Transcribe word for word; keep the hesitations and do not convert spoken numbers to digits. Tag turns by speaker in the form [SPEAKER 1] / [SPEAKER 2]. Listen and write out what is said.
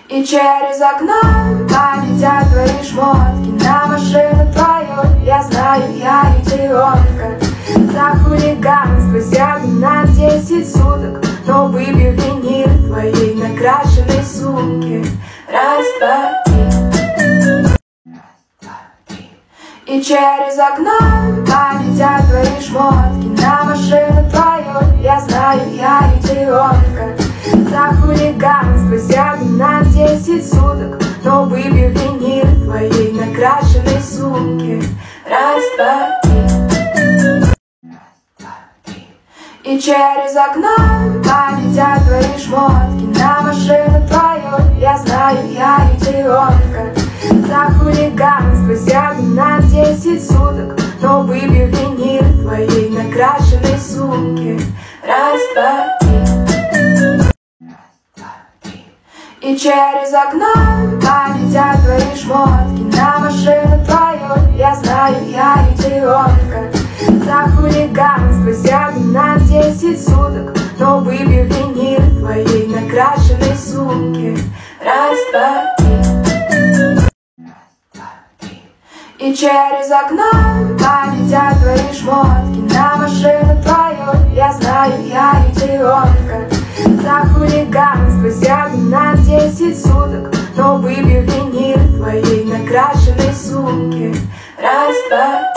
[SPEAKER 1] И через окно полетят твои шмотки на машину твою. Я знаю, я идиотка. За хулиганство сяду на десять суток, но выбью винир твоей накрашенной сумки. Раз, два, три. И через окно полетят твои шмотки на машину твою. Я знаю, я идиотка. За хулиганство сяду на десять суток, но выбью винир твоей накрашенной сумки. Раз, два, три. И через окно полетят твои шмотки на машину твою. Я знаю, я идиотка. За хулиганство сяду на десять суток, но выбью винир твоей накрашенной сумки. Раз, два, три. И через окно полетят твои шмотки на машину твою. Я знаю, я идиотка. За хулиганство сяду на десять суток, но выбью винир твоей накрашенной сумки. Раз, два, три. И через окно полетят твои шмотки на машину твою. Я знаю, я идиотка. За хулиганство сяду на десять суток, но выбью винир твоей накрашенной сумки. Раз, два, три.